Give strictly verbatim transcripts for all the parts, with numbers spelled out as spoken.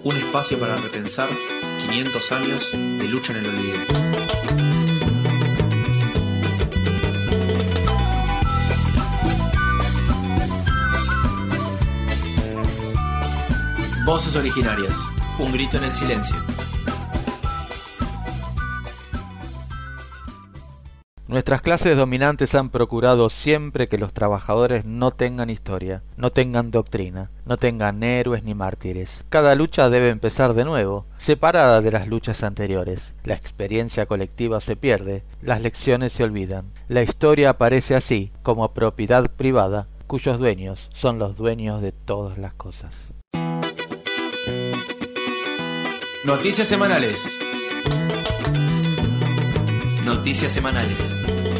Un espacio para repensar quinientos años de lucha en el olvido. Voces originarias. Un grito en el silencio. Nuestras clases dominantes han procurado siempre que los trabajadores no tengan historia, no tengan doctrina, no tengan héroes ni mártires. Cada lucha debe empezar de nuevo, separada de las luchas anteriores. La experiencia colectiva se pierde, las lecciones se olvidan. La historia aparece así, como propiedad privada, cuyos dueños son los dueños de todas las cosas. Noticias semanales. Noticias semanales.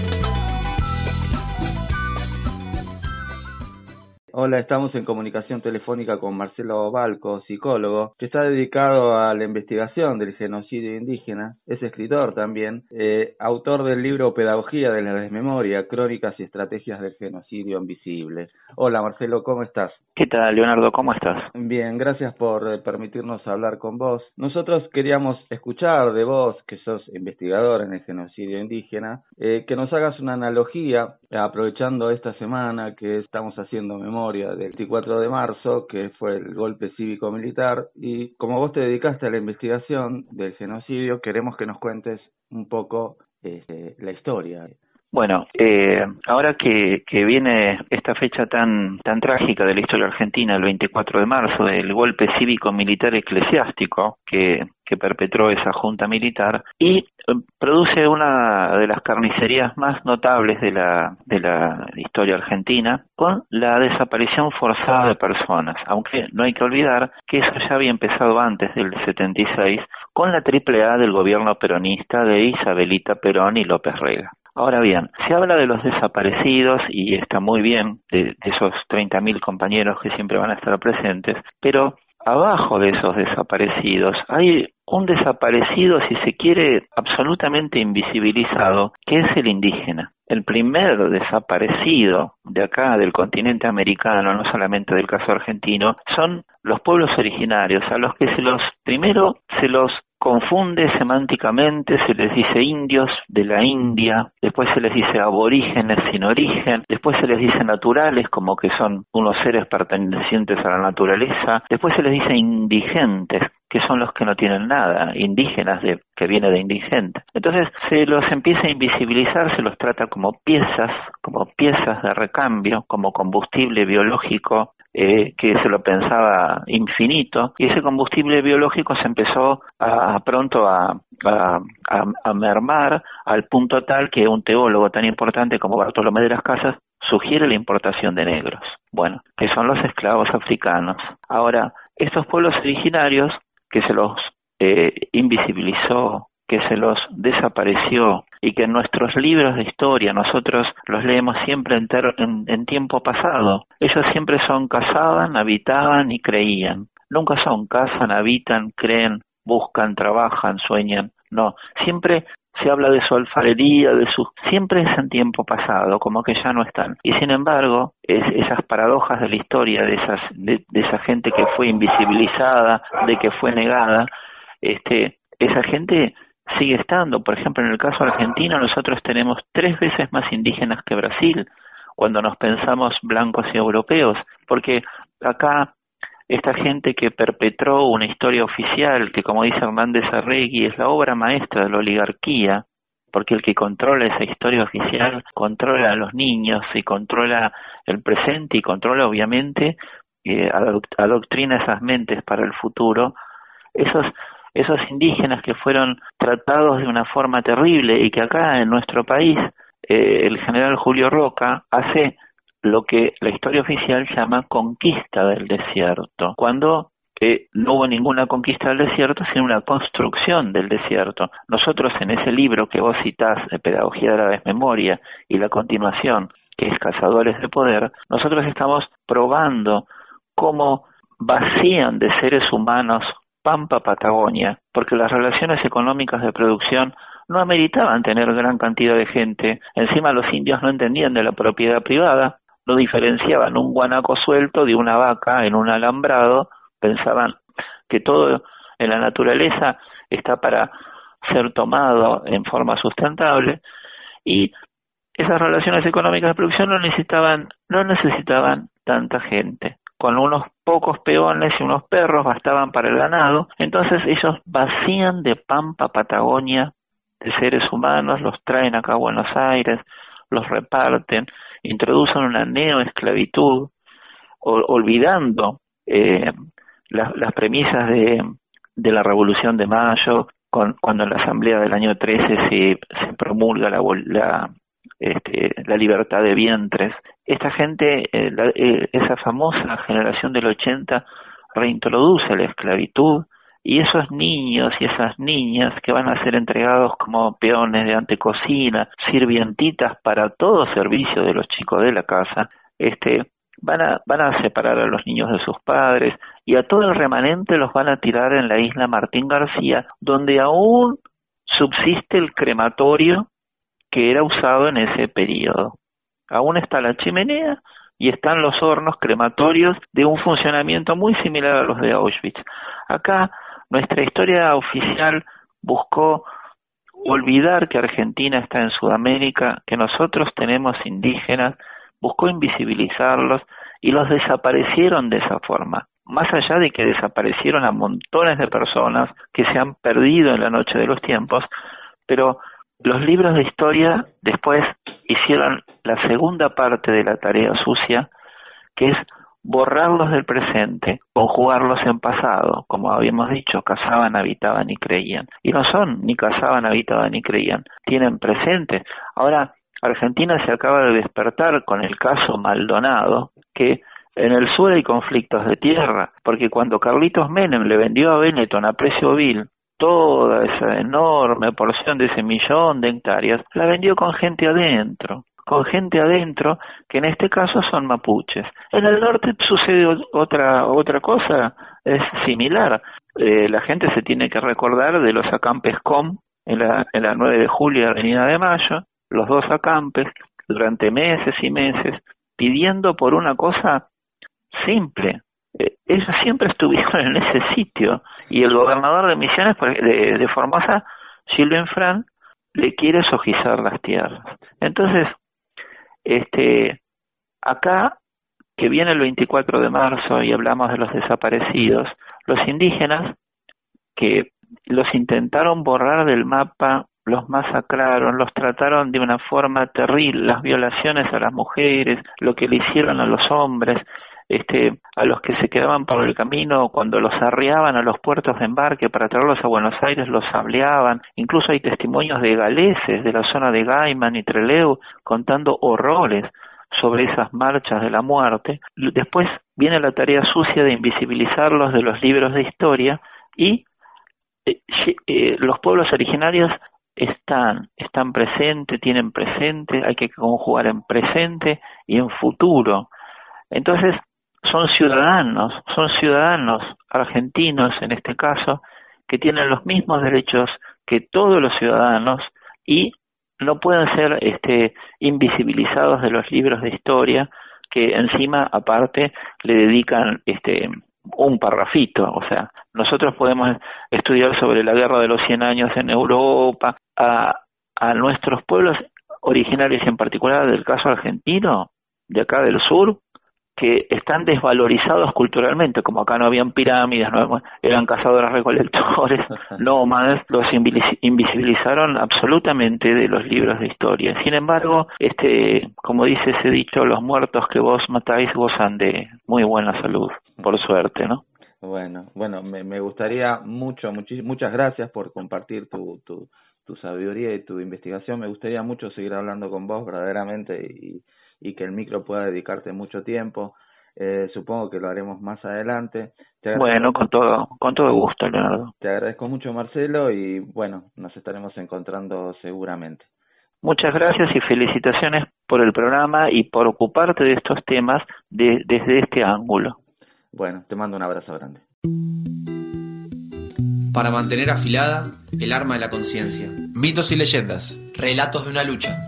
Hola, estamos en comunicación telefónica con Marcelo Balco, psicólogo, que está dedicado a la investigación del genocidio indígena. Es escritor también, eh, autor del libro Pedagogía de la Desmemoria, Crónicas y Estrategias del Genocidio Invisible. Hola Marcelo, ¿cómo estás? ¿Qué tal, Leonardo? ¿Cómo estás? Bien, gracias por eh, permitirnos hablar con vos. Nosotros queríamos escuchar de vos, que sos investigador en el genocidio indígena, eh, que nos hagas una analogía, aprovechando esta semana que estamos haciendo memoria del veinticuatro de marzo, que fue el golpe cívico-militar, y como vos te dedicaste a la investigación del genocidio, queremos que nos cuentes un poco este, la historia. Bueno, eh, ahora que, que viene esta fecha tan tan trágica de la historia argentina, el veinticuatro de marzo, el golpe cívico-militar eclesiástico que, que perpetró esa junta militar, y eh, produce una de las carnicerías más notables de la de la historia argentina, con la desaparición forzada de personas, aunque no hay que olvidar que eso ya había empezado antes del setenta y seis, con la triple A del gobierno peronista de Isabelita Perón y López Rega. Ahora bien, se habla de los desaparecidos y está muy bien, de, de esos treinta mil compañeros que siempre van a estar presentes, pero abajo de esos desaparecidos hay un desaparecido, si se quiere, absolutamente invisibilizado, que es el indígena. El primer desaparecido de acá, del continente americano, no solamente del caso argentino, son los pueblos originarios, a los que se los, primero se los confunde semánticamente, se les dice indios de la India, después se les dice aborígenes sin origen, después se les dice naturales, como que son unos seres pertenecientes a la naturaleza, después se les dice indigentes, que son los que no tienen nada, indígenas, de, que viene de indigente. Entonces se los empieza a invisibilizar, se los trata como piezas, como piezas de recambio, como combustible biológico, eh, que se lo pensaba infinito, y ese combustible biológico se empezó a, a pronto a, a, a, a mermar al punto tal que un teólogo tan importante como Bartolomé de las Casas sugiere la importación de negros, bueno, que son los esclavos africanos. Ahora, estos pueblos originarios que se los eh, invisibilizó, que se los desapareció y que en nuestros libros de historia nosotros los leemos siempre en, ter- en, en tiempo pasado. Ellos siempre son cazaban, habitaban y creían. Nunca son cazan, habitan, creen, buscan, trabajan, sueñan. No, siempre se habla de su alfarería, de su... siempre es en tiempo pasado, como que ya no están. Y sin embargo, es, esas paradojas de la historia, de esas de, de esa gente que fue invisibilizada, de que fue negada, este esa gente sigue estando. Por ejemplo, en el caso argentino, nosotros tenemos tres veces más indígenas que Brasil, cuando nos pensamos blancos y europeos, porque acá esta gente que perpetró una historia oficial, que como dice Hernández Arregui, es la obra maestra de la oligarquía, porque el que controla esa historia oficial controla a los niños y controla el presente y controla obviamente, eh, adoctrina esas mentes para el futuro. Esos esos indígenas que fueron tratados de una forma terrible y que acá en nuestro país eh, el general Julio Roca hace lo que la historia oficial llama conquista del desierto, cuando eh, no hubo ninguna conquista del desierto, sino una construcción del desierto. Nosotros en ese libro que vos citás, de Pedagogía de la Desmemoria, y la continuación, que es Cazadores de Poder, nosotros estamos probando cómo vacían de seres humanos Pampa Patagonia, porque las relaciones económicas de producción no ameritaban tener gran cantidad de gente. Encima los indios no entendían de la propiedad privada, no diferenciaban un guanaco suelto de una vaca en un alambrado, pensaban que todo en la naturaleza está para ser tomado en forma sustentable, y esas relaciones económicas de producción no necesitaban, no necesitaban tanta gente. Con unos pocos peones y unos perros bastaban para el ganado. Entonces ellos vacían de pampa Patagonia de seres humanos, los traen acá a Buenos Aires, los reparten, introducen una neoesclavitud, o, olvidando eh, la, las premisas de, de la Revolución de Mayo, con, cuando en la Asamblea del año trece se, se promulga la, la, este, la libertad de vientres. Esta gente, eh, la, eh, esa famosa generación del ochenta, reintroduce la esclavitud, y esos niños y esas niñas que van a ser entregados como peones de antecocina, sirvientitas para todo servicio de los chicos de la casa, este, van a, van a separar a los niños de sus padres, y a todo el remanente los van a tirar en la isla Martín García, donde aún subsiste el crematorio que era usado en ese periodo. Aún está la chimenea y están los hornos crematorios de un funcionamiento muy similar a los de Auschwitz. Acá nuestra historia oficial buscó olvidar que Argentina está en Sudamérica, que nosotros tenemos indígenas, buscó invisibilizarlos y los desaparecieron de esa forma. Más allá de que desaparecieron a montones de personas que se han perdido en la noche de los tiempos, pero los libros de historia después hicieron la segunda parte de la tarea sucia, que es borrarlos del presente, conjugarlos en pasado. Como habíamos dicho, cazaban, habitaban y creían. Y no son ni cazaban, habitaban ni creían, tienen presente. Ahora, Argentina se acaba de despertar con el caso Maldonado, que en el sur hay conflictos de tierra, porque cuando Carlitos Menem le vendió a Benetton a precio vil toda esa enorme porción de ese millón de hectáreas, la vendió con gente adentro, con gente adentro que en este caso son mapuches. En el norte sucede otra otra cosa, es similar. Eh, la gente se tiene que recordar de los acampes Com en la, en la nueve de julio, Avenida de Mayo, los dos acampes, durante meses y meses, pidiendo por una cosa simple. Eh, ellos siempre estuvieron en ese sitio, y el gobernador de Misiones, de, de Formosa, Gilles Infran, le quiere sojizar las tierras. Entonces, este, acá, que viene el veinticuatro de marzo y hablamos de los desaparecidos, los indígenas que los intentaron borrar del mapa, los masacraron, los trataron de una forma terrible, las violaciones a las mujeres, lo que le hicieron a los hombres, este, a los que se quedaban por el camino, cuando los arriaban a los puertos de embarque para traerlos a Buenos Aires, los sableaban. Incluso hay testimonios de galeses de la zona de Gaiman y Trelew contando horrores sobre esas marchas de la muerte. Después viene la tarea sucia de invisibilizarlos de los libros de historia, y eh, eh, los pueblos originarios están, están presentes, tienen presente, hay que conjugar en presente y en futuro. Entonces, son ciudadanos, son ciudadanos argentinos en este caso, que tienen los mismos derechos que todos los ciudadanos y no pueden ser este, invisibilizados de los libros de historia, que encima, aparte, le dedican este un parrafito. O sea, nosotros podemos estudiar sobre la Guerra de los Cien Años en Europa, a, a nuestros pueblos originarios, en particular del caso argentino, de acá del sur, que están desvalorizados culturalmente, como acá no habían pirámides, no, eran cazadores recolectores, nómades, los invisibilizaron absolutamente de los libros de historia. Sin embargo, este, como dice ese dicho, los muertos que vos matáis gozan de muy buena salud, por suerte, ¿no? Bueno, bueno, me, me gustaría mucho, muchis, muchas gracias por compartir tu, tu, tu sabiduría y tu investigación. Me gustaría mucho seguir hablando con vos verdaderamente y y que el micro pueda dedicarte mucho tiempo. Eh, supongo que lo haremos más adelante. Te bueno, con todo, con todo gusto, Leonardo. Te agradezco mucho, Marcelo, y bueno, nos estaremos encontrando seguramente. Muchas gracias y felicitaciones por el programa y por ocuparte de estos temas de, desde este ángulo. Bueno, te mando un abrazo grande. Para mantener afilada el arma de la conciencia. Mitos y leyendas. Relatos de una lucha.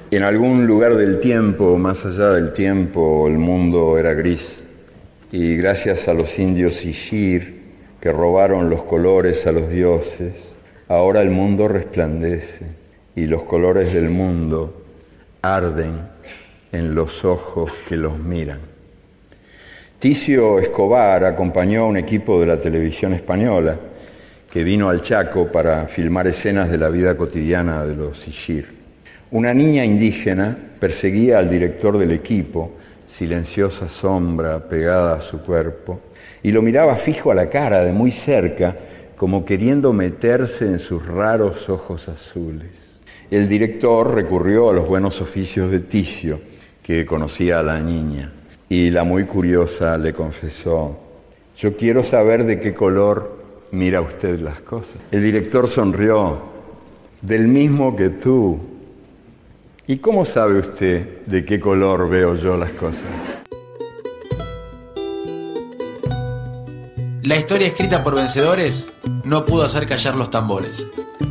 En algún lugar del tiempo, más allá del tiempo, el mundo era gris. Y gracias a los indios Ishir, que robaron los colores a los dioses, ahora el mundo resplandece y los colores del mundo arden en los ojos que los miran. Ticio Escobar acompañó a un equipo de la televisión española que vino al Chaco para filmar escenas de la vida cotidiana de los Ishir. Una niña indígena perseguía al director del equipo, silenciosa sombra pegada a su cuerpo, y lo miraba fijo a la cara de muy cerca, como queriendo meterse en sus raros ojos azules. El director recurrió a los buenos oficios de Ticio, que conocía a la niña, y la muy curiosa le confesó: «Yo quiero saber de qué color mira usted las cosas». El director sonrió: «Del mismo que tú». «¿Y cómo sabe usted de qué color veo yo las cosas?». La historia escrita por vencedores no pudo hacer callar los tambores.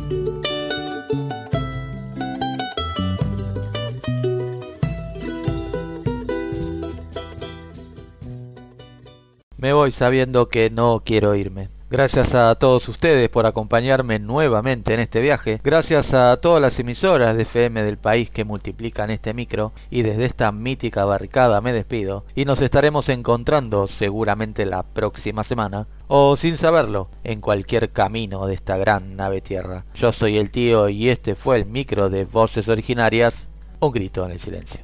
Me voy sabiendo que no quiero irme. Gracias a todos ustedes por acompañarme nuevamente en este viaje. Gracias a todas las emisoras de F M del país que multiplican este micro. Y desde esta mítica barricada me despido. Y nos estaremos encontrando seguramente la próxima semana, o sin saberlo, en cualquier camino de esta gran nave tierra. Yo soy el tío y este fue el micro de Voces Originarias. Un grito en el silencio.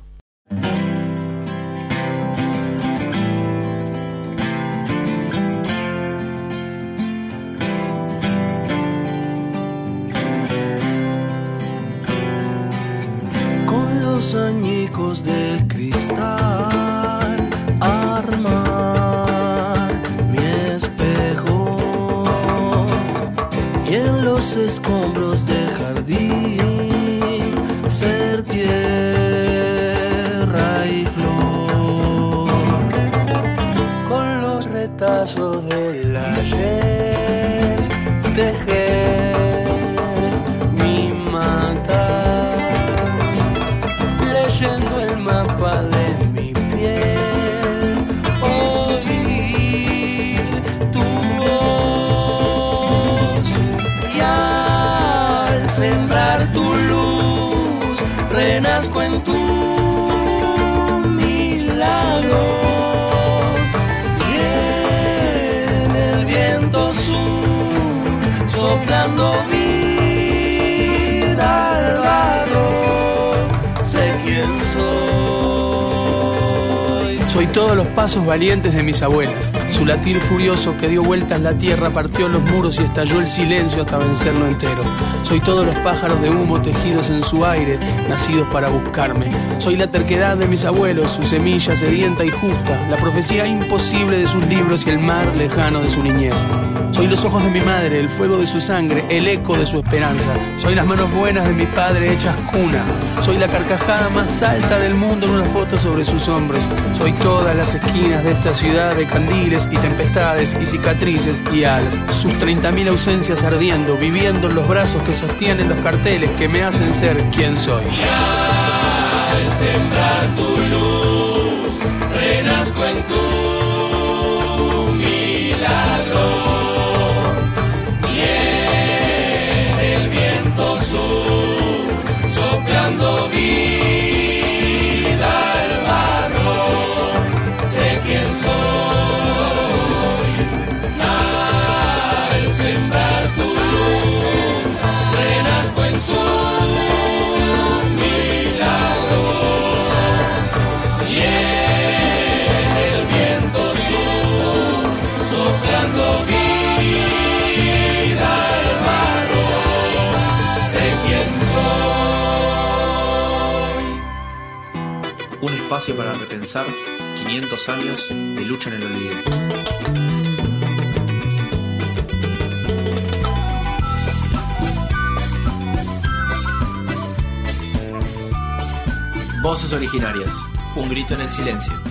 Añicos de cristal, armar mi espejo, y en los escombros del jardín ser tierra y flor, con los retazos del ayer tejer mi mata, leyendo el mapa de mi piel, oír tu voz, y al sembrar tu luz renazco en tu milagro, y en el viento sur soplando vida al barro, sé quién soy. Soy todos los pasos valientes de mis abuelas. Su latir furioso que dio vueltas la tierra, partió los muros y estalló el silencio hasta vencerlo entero. Soy todos los pájaros de humo tejidos en su aire, nacidos para buscarme. Soy la terquedad de mis abuelos, su semilla sedienta y justa, la profecía imposible de sus libros y el mar lejano de su niñez. Soy los ojos de mi madre, el fuego de su sangre, el eco de su esperanza. Soy las manos buenas de mi padre hechas cuna. Soy la carcajada más alta del mundo en una foto sobre sus hombros. Soy todas las esquinas de esta ciudad de candiles y tempestades y cicatrices y alas. Sus treinta mil ausencias ardiendo, viviendo en los brazos que sostienen los carteles que me hacen ser quien soy. Y al sembrar tu luz, renazco en tu milagro. Soplando vida al barro, sé quién soy. Al sembrar tu luz, renazco en tu milagro, y en el viento sur soplando vida al barro, sé quién soy. Un espacio para repensar quinientos años de lucha en el olvido. Voces Originarias. Un grito en el silencio.